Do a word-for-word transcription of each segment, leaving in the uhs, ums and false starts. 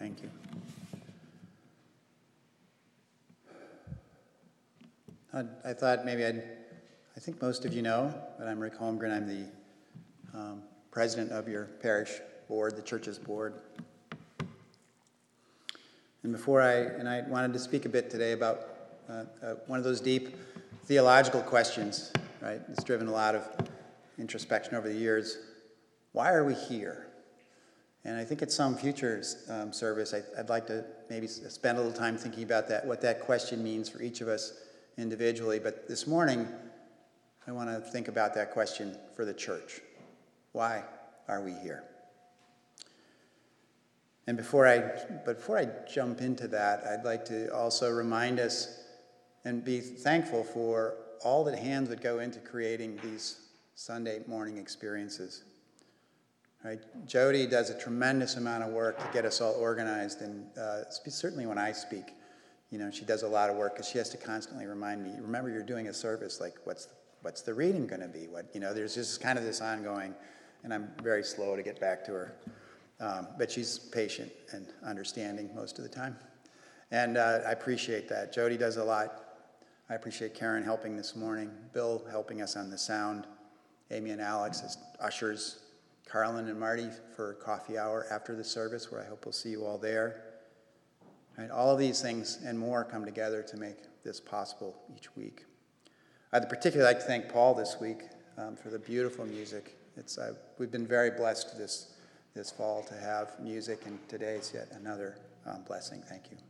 Thank you. I, I thought maybe I'd, I think most of you know that I'm Rick Holmgren. I'm the um, president of your parish board, the church's board. And before I, and I wanted to speak a bit today about uh, uh, one of those deep theological questions, right? It's driven a lot of introspection over the years. Why are we here? And I think at some future um, service, I, I'd like to maybe spend a little time thinking about that, what that question means for each of us individually. But this morning, I want to think about that question for the church. Why are we here? And before I, but before I jump into that, I'd like to also remind us and be thankful for all the hands that go into creating these Sunday morning experiences. Right? Jody does a tremendous amount of work to get us all organized, and uh, certainly when I speak, you know, she does a lot of work because she has to constantly remind me, remember you're doing a service, like what's the, what's the reading going to be? What, you know, there's just kind of this ongoing, and I'm very slow to get back to her. Um, but she's patient and understanding most of the time. And uh, I appreciate that. Jody does a lot. I appreciate Karen helping this morning, Bill helping us on the sound, Amy and Alex as ushers, Carlin and Marty for coffee hour after the service, where I hope we'll see you all there. Right, all of these things and more come together to make this possible each week. I'd particularly like to thank Paul this week um, for the beautiful music. It's uh, we've been very blessed this this fall to have music, and today's yet another um, blessing. Thank you.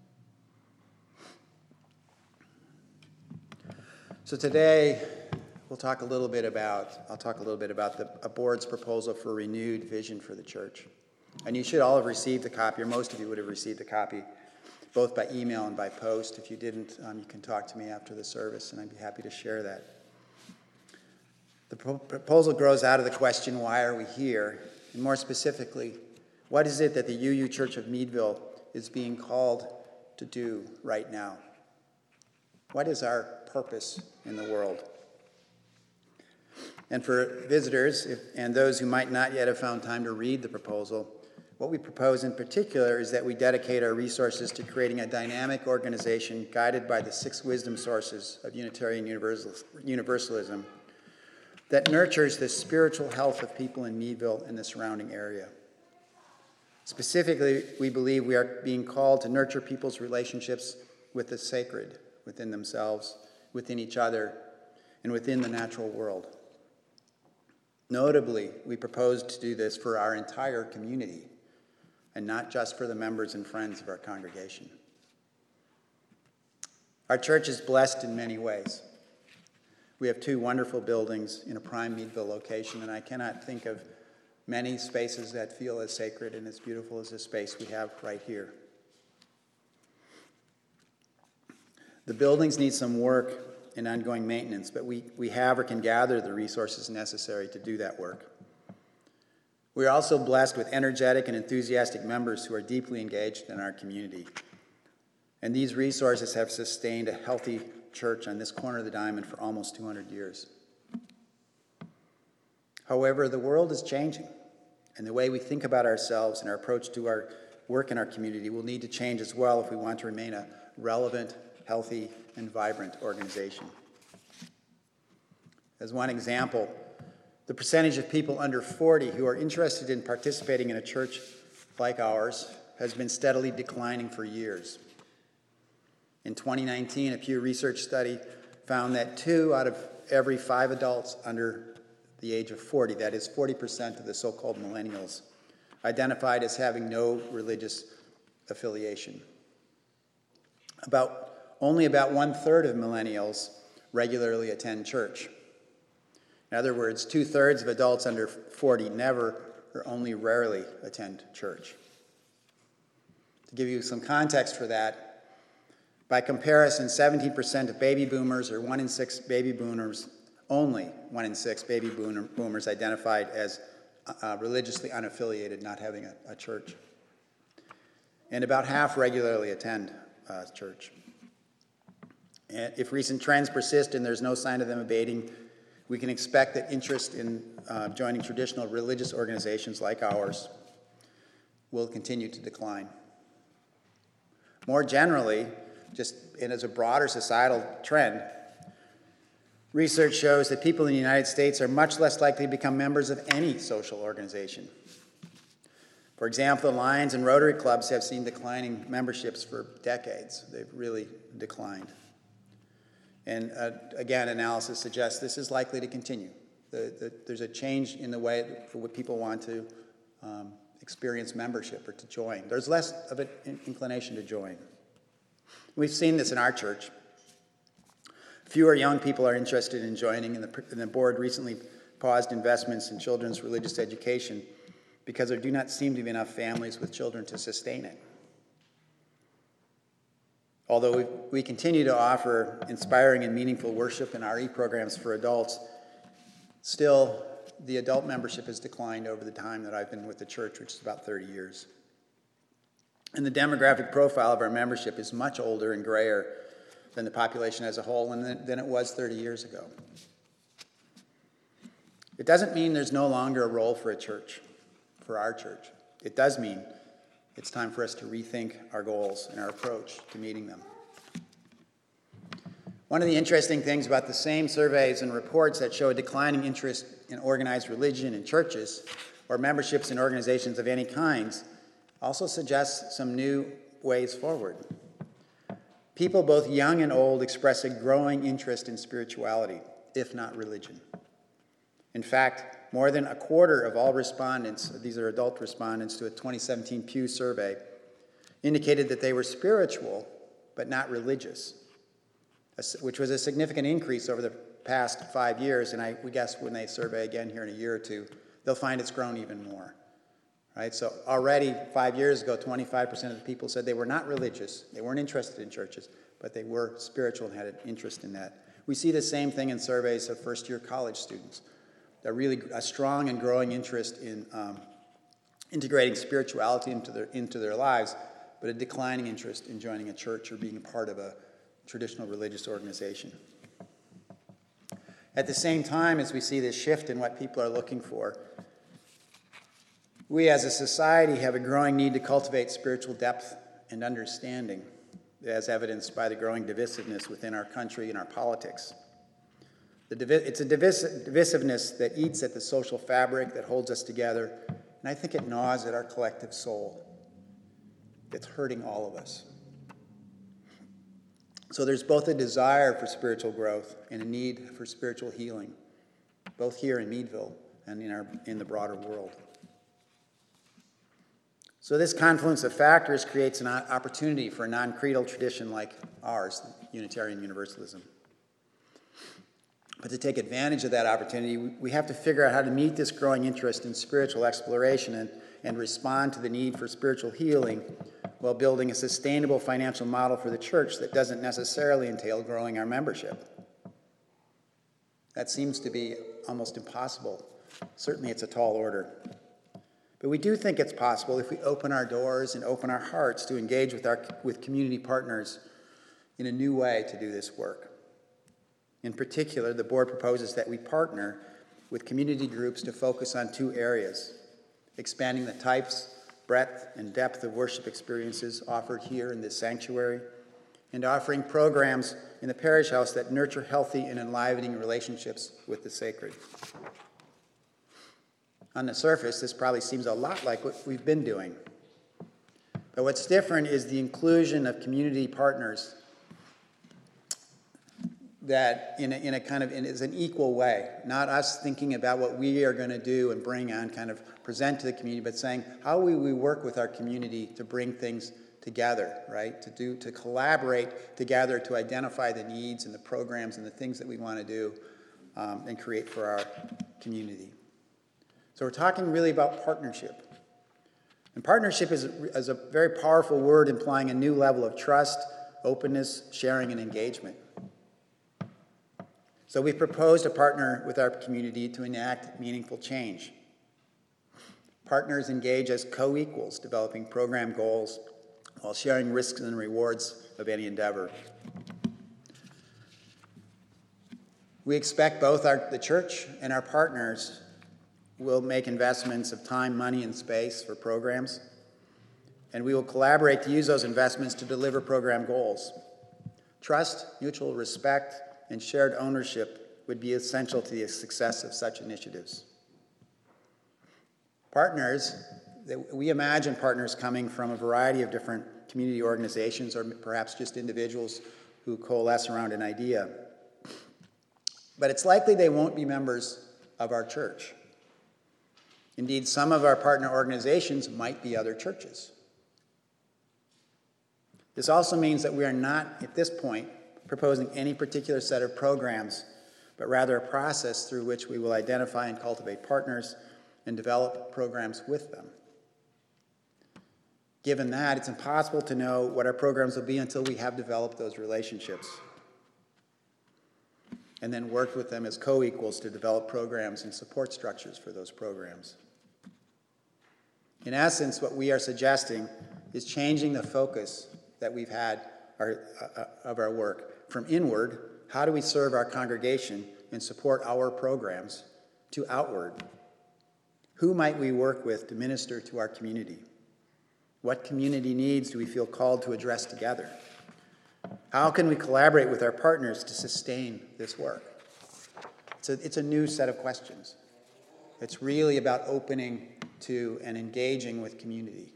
So today, we'll talk a little bit about, I'll talk a little bit about the a board's proposal for renewed vision for the church. And you should all have received a copy, or most of you would have received a copy, both by email and by post. If you didn't, um, you can talk to me after the service, and I'd be happy to share that. The pro- proposal grows out of the question, why are we here? And more specifically, what is it that the U U Church of Meadville is being called to do right now? What is our purpose in the world? And for visitors if, and those who might not yet have found time to read the proposal, what we propose in particular is that we dedicate our resources to creating a dynamic organization guided by the six wisdom sources of Unitarian Universalism that nurtures the spiritual health of people in Meadville and the surrounding area. Specifically, we believe we are being called to nurture people's relationships with the sacred within themselves, within each other, and within the natural world. Notably, we propose to do this for our entire community and not just for the members and friends of our congregation. Our church is blessed in many ways. We have two wonderful buildings in a prime Meadville location, and I cannot think of many spaces that feel as sacred and as beautiful as this space we have right here. The buildings need some work and ongoing maintenance, but we, we have or can gather the resources necessary to do that work. We are also blessed with energetic and enthusiastic members who are deeply engaged in our community. And these resources have sustained a healthy church on this corner of the diamond for almost two hundred years. However, the world is changing, and the way we think about ourselves and our approach to our work in our community will need to change as well if we want to remain a relevant, healthy, and vibrant organization. As one example, the percentage of people under forty who are interested in participating in a church like ours has been steadily declining for years. In twenty nineteen, a Pew Research study found that two out of every five adults under the age of forty, that is forty percent of the so-called millennials, identified as having no religious affiliation. About only about one-third of millennials regularly attend church. In other words, two-thirds of adults under forty never or only rarely attend church. To give you some context for that, by comparison, seventeen percent of baby boomers, or one in six baby boomers, only one in six baby boomers identified as uh, religiously unaffiliated, not having a, a church. And about half regularly attend uh, church. And if recent trends persist and there's no sign of them abating, we can expect that interest in uh, joining traditional religious organizations like ours will continue to decline. More generally, just and as a broader societal trend, research shows that people in the United States are much less likely to become members of any social organization. For example, the Lions and Rotary clubs have seen declining memberships for decades. They've really declined. And uh, again, analysis suggests this is likely to continue. The, the, there's a change in the way for what people want to um, experience membership or to join. There's less of an inclination to join. We've seen this in our church. Fewer young people are interested in joining, and the, and the board recently paused investments in children's religious education because there do not seem to be enough families with children to sustain it. Although we, we continue to offer inspiring and meaningful worship and R E programs for adults, still the adult membership has declined over the time that I've been with the church, which is about thirty years. And the demographic profile of our membership is much older and grayer than the population as a whole and than, than it was thirty years ago. It doesn't mean there's no longer a role for a church, for our church. It does mean it's time for us to rethink our goals and our approach to meeting them. One of the interesting things about the same surveys and reports that show a declining interest in organized religion in churches or memberships in organizations of any kinds also suggests some new ways forward. People, both young and old, express a growing interest in spirituality, if not religion. In fact, more than a quarter of all respondents, these are adult respondents to a twenty seventeen Pew survey, indicated that they were spiritual but not religious, which was a significant increase over the past five years. And I, we guess when they survey again here in a year or two, they'll find it's grown even more. Right? So already five years ago, twenty-five percent of the people said they were not religious. They weren't interested in churches, but they were spiritual and had an interest in that. We see the same thing in surveys of first-year college students. A really a strong and growing interest in um, integrating spirituality into their, into their lives, but a declining interest in joining a church or being a part of a traditional religious organization. At the same time, as we see this shift in what people are looking for, we as a society have a growing need to cultivate spiritual depth and understanding, as evidenced by the growing divisiveness within our country and our politics. The divi- it's a divis- divisiveness that eats at the social fabric that holds us together, and I think it gnaws at our collective soul. It's hurting all of us. So there's both a desire for spiritual growth and a need for spiritual healing, both here in Meadville and in, our, in the broader world. So this confluence of factors creates an opportunity for a non-creedal tradition like ours, Unitarian Universalism. But to take advantage of that opportunity, we have to figure out how to meet this growing interest in spiritual exploration and, and respond to the need for spiritual healing while building a sustainable financial model for the church that doesn't necessarily entail growing our membership. That seems to be almost impossible. Certainly it's a tall order. But we do think it's possible if we open our doors and open our hearts to engage with our with community partners in a new way to do this work. In particular, the board proposes that we partner with community groups to focus on two areas: expanding the types, breadth, and depth of worship experiences offered here in this sanctuary, and offering programs in the parish house that nurture healthy and enlivening relationships with the sacred. On the surface, this probably seems a lot like what we've been doing. But what's different is the inclusion of community partners that in a, in a kind of, in, is an equal way, not us thinking about what we are going to do and bring on, kind of present to the community, but saying, how will we work with our community to bring things together, right? To do, to collaborate together to identify the needs and the programs and the things that we want to do um, and create for our community. So we're talking really about partnership. And partnership is, is a very powerful word implying a new level of trust, openness, sharing, and engagement. So we've proposed to partner with our community to enact meaningful change. Partners engage as co-equals, developing program goals while sharing risks and rewards of any endeavor. We expect both our, the church and our partners will make investments of time, money, and space for programs. and we will collaborate to use those investments to deliver program goals. Trust, mutual respect, and shared ownership would be essential to the success of such initiatives. Partners, we imagine partners coming from a variety of different community organizations or perhaps just individuals who coalesce around an idea. But it's likely they won't be members of our church. Indeed, some of our partner organizations might be other churches. This also means that we are not, at this point, proposing any particular set of programs, but rather a process through which we will identify and cultivate partners and develop programs with them. Given that, it's impossible to know what our programs will be until we have developed those relationships and then worked with them as co-equals to develop programs and support structures for those programs. In essence, what we are suggesting is changing the focus that we've had our, uh, of our work from inward, how do we serve our congregation and support our programs, to outward. Who might we work with to minister to our community? What community needs do we feel called to address together? How can we collaborate with our partners to sustain this work? It's a, it's a new set of questions. It's really about opening to and engaging with community.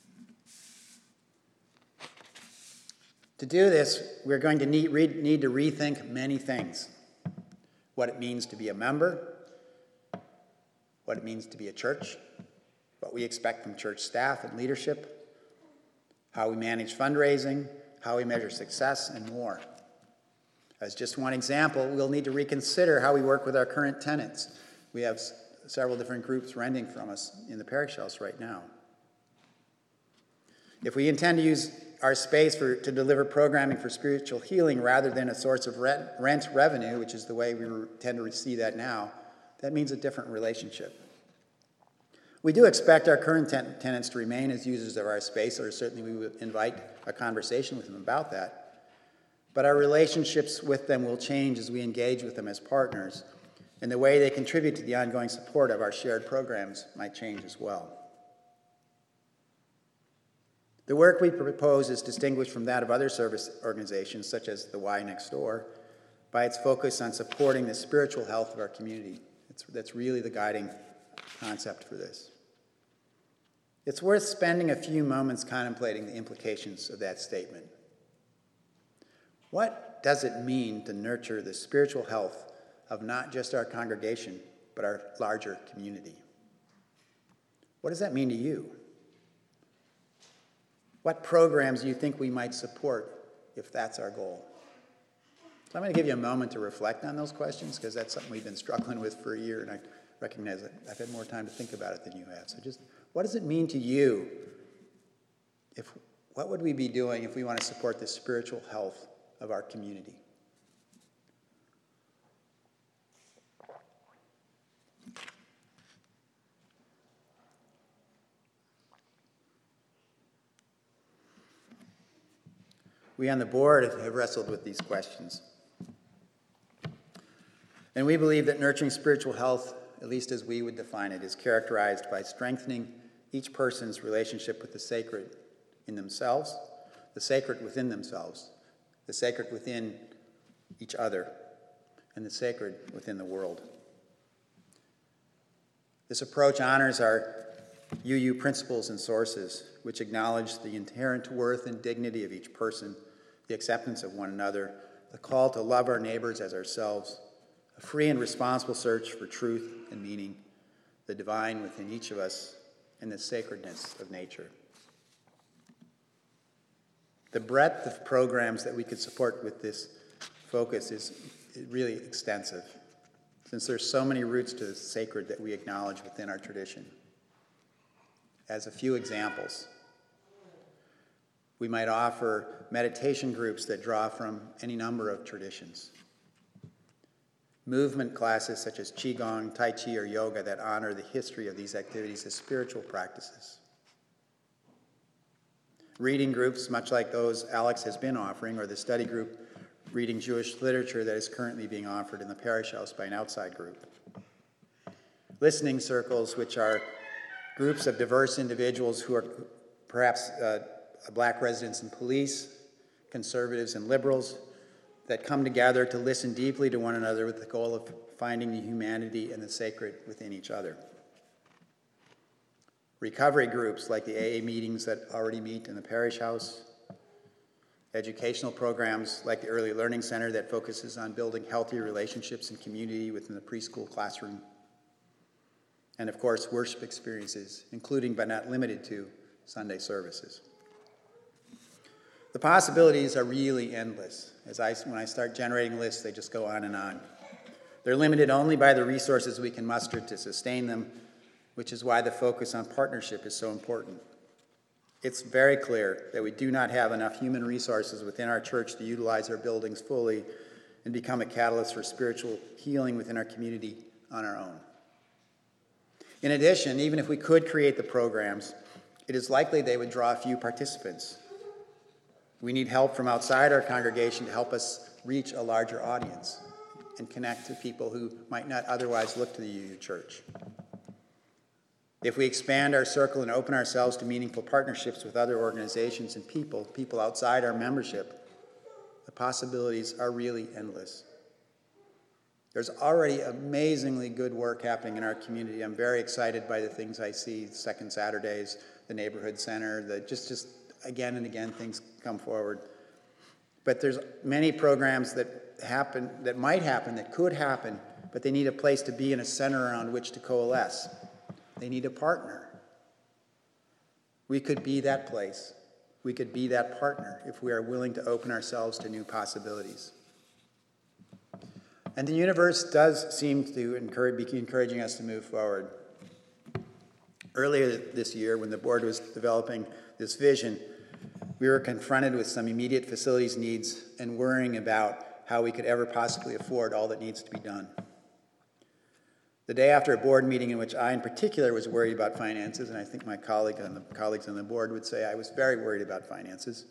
To do this, we're going to need, re, need to rethink many things. What it means to be a member, what it means to be a church, what we expect from church staff and leadership, how we manage fundraising, how we measure success, and more. As just one example, we'll need to reconsider how we work with our current tenants. We have s- several different groups renting from us in the parish house right now. If we intend to use our space for, to deliver programming for spiritual healing rather than a source of rent, rent revenue, which is the way we re- tend to see that now, that means a different relationship. We do expect our current ten- tenants to remain as users of our space, or certainly we would invite a conversation with them about that. But our relationships with them will change as we engage with them as partners, and the way they contribute to the ongoing support of our shared programs might change as well. The work we propose is distinguished from that of other service organizations, such as the Y Next Door, by its focus on supporting the spiritual health of our community. It's, that's really the guiding concept for this. It's worth spending a few moments contemplating the implications of that statement. What does it mean to nurture the spiritual health of not just our congregation, but our larger community? What does that mean to you? What programs do you think we might support if that's our goal? So I'm going to give you a moment to reflect on those questions, because that's something we've been struggling with for a year, and I recognize that I've had more time to think about it than you have. So just, what does it mean to you? If, what would we be doing if we want to support the spiritual health of our community? We on the board have wrestled with these questions. And we believe that nurturing spiritual health, at least as we would define it, is characterized by strengthening each person's relationship with the sacred in themselves, the sacred within themselves, the sacred within each other, and the sacred within the world. This approach honors our U U principles and sources, which acknowledge the inherent worth and dignity of each person, the acceptance of one another, the call to love our neighbors as ourselves, a free and responsible search for truth and meaning, the divine within each of us, and the sacredness of nature. The breadth of programs that we could support with this focus is really extensive, since there's so many roots to the sacred that we acknowledge within our tradition. As a few examples, we might offer meditation groups that draw from any number of traditions. Movement classes such as Qigong, Tai Chi, or yoga that honor the history of these activities as spiritual practices. Reading groups, much like those Alex has been offering, or the study group reading Jewish literature that is currently being offered in the parish house by an outside group. Listening circles, which are groups of diverse individuals who are perhaps uh, black residents and police, conservatives and liberals, that come together to listen deeply to one another with the goal of finding the humanity and the sacred within each other. Recovery groups like the A A meetings that already meet in the parish house, educational programs like the Early Learning Center that focuses on building healthy relationships and community within the preschool classroom, and of course, worship experiences, including but not limited to Sunday services. The possibilities are really endless. As I, when I start generating lists, they just go on and on. They're limited only by the resources we can muster to sustain them, which is why the focus on partnership is so important. It's very clear that we do not have enough human resources within our church to utilize our buildings fully and become a catalyst for spiritual healing within our community on our own. In addition, even if we could create the programs, it is likely they would draw few participants. We need help from outside our congregation to help us reach a larger audience and connect to people who might not otherwise look to the U U Church. If we expand our circle and open ourselves to meaningful partnerships with other organizations and people, people outside our membership, the possibilities are really endless. There's already amazingly good work happening in our community. I'm very excited by the things I see, Second Saturdays, the neighborhood center, the just, just again and again things come forward. But there's many programs that happen, that might happen, that could happen, but they need a place to be and a center around which to coalesce. They need a partner. We could be that place. We could be that partner if we are willing to open ourselves to new possibilities. And the universe does seem to encourage, be encouraging us to move forward. Earlier this year, when the board was developing this vision, we were confronted with some immediate facilities needs and worrying about how we could ever possibly afford all that needs to be done. The day after a board meeting in which I in particular was worried about finances, and I think my colleague on the, colleagues on the board would say I was very worried about finances,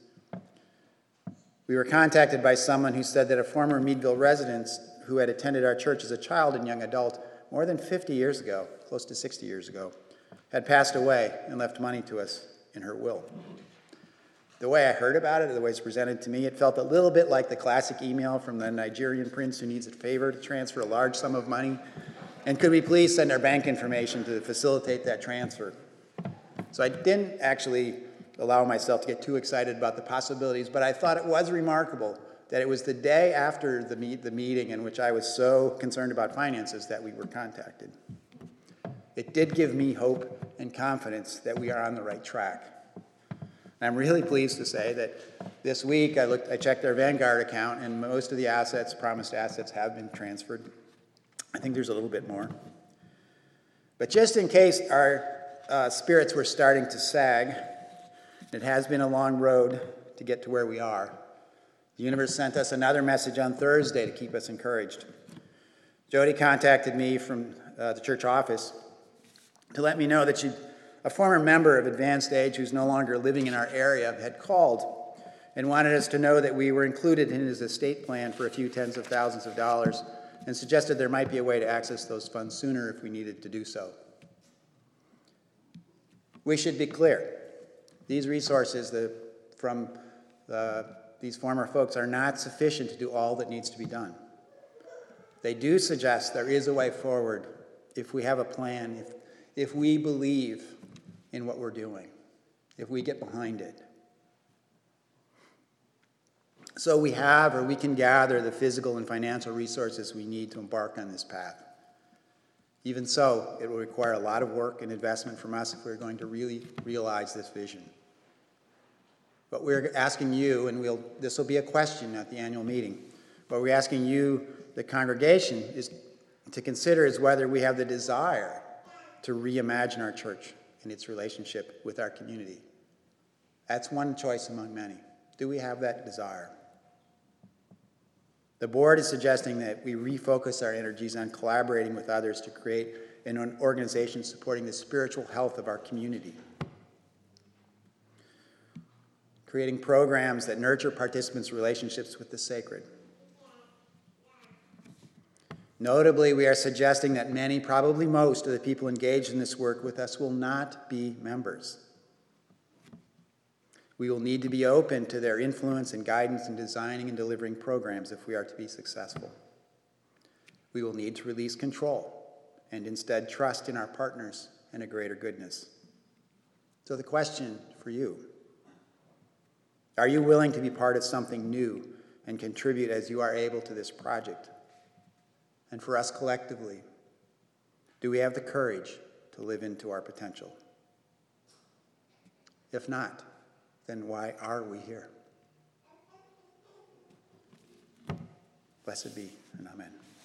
we were contacted by someone who said that a former Meadville resident who had attended our church as a child and young adult more than fifty years ago, close to sixty years ago, had passed away and left money to us in her will. The way I heard about it, the way it's presented to me, it felt a little bit like the classic email from the Nigerian prince who needs a favor to transfer a large sum of money. And could we please send our bank information to facilitate that transfer? So I didn't actually allow myself to get too excited about the possibilities, but I thought it was remarkable that it was the day after the, meet, the meeting in which I was so concerned about finances that we were contacted. It did give me hope and confidence that we are on the right track. And I'm really pleased to say that this week I looked, I checked our Vanguard account, and most of the assets, promised assets, have been transferred. I think there's a little bit more. But just in case our uh, spirits were starting to sag, it has been a long road to get to where we are. The universe sent us another message on Thursday to keep us encouraged. Jody contacted me from uh, the church office to let me know that she, a former member of advanced age who's no longer living in our area, had called and wanted us to know that we were included in his estate plan for a few tens of thousands of dollars, and suggested there might be a way to access those funds sooner if we needed to do so. We should be clear. These resources the, from the, these former folks are not sufficient to do all that needs to be done. They do suggest there is a way forward if we have a plan, if, if we believe in what we're doing, if we get behind it. So we have, or we can gather, the physical and financial resources we need to embark on this path. Even so, it will require a lot of work and investment from us if we're going to really realize this vision. But we're asking you, and we'll, this will be a question at the annual meeting, what we're asking you, the congregation, is to consider is whether we have the desire to reimagine our church and its relationship with our community. That's one choice among many. Do we have that desire? The board is suggesting that we refocus our energies on collaborating with others to create an organization supporting the spiritual health of our community. Creating programs that nurture participants' relationships with the sacred. Notably, we are suggesting that many, probably most, of the people engaged in this work with us will not be members. We will need to be open to their influence and guidance in designing and delivering programs if we are to be successful. We will need to release control and instead trust in our partners and a greater goodness. So the question for you, are you willing to be part of something new and contribute as you are able to this project? And for us collectively, do we have the courage to live into our potential? If not, then why are we here? Blessed be, and amen.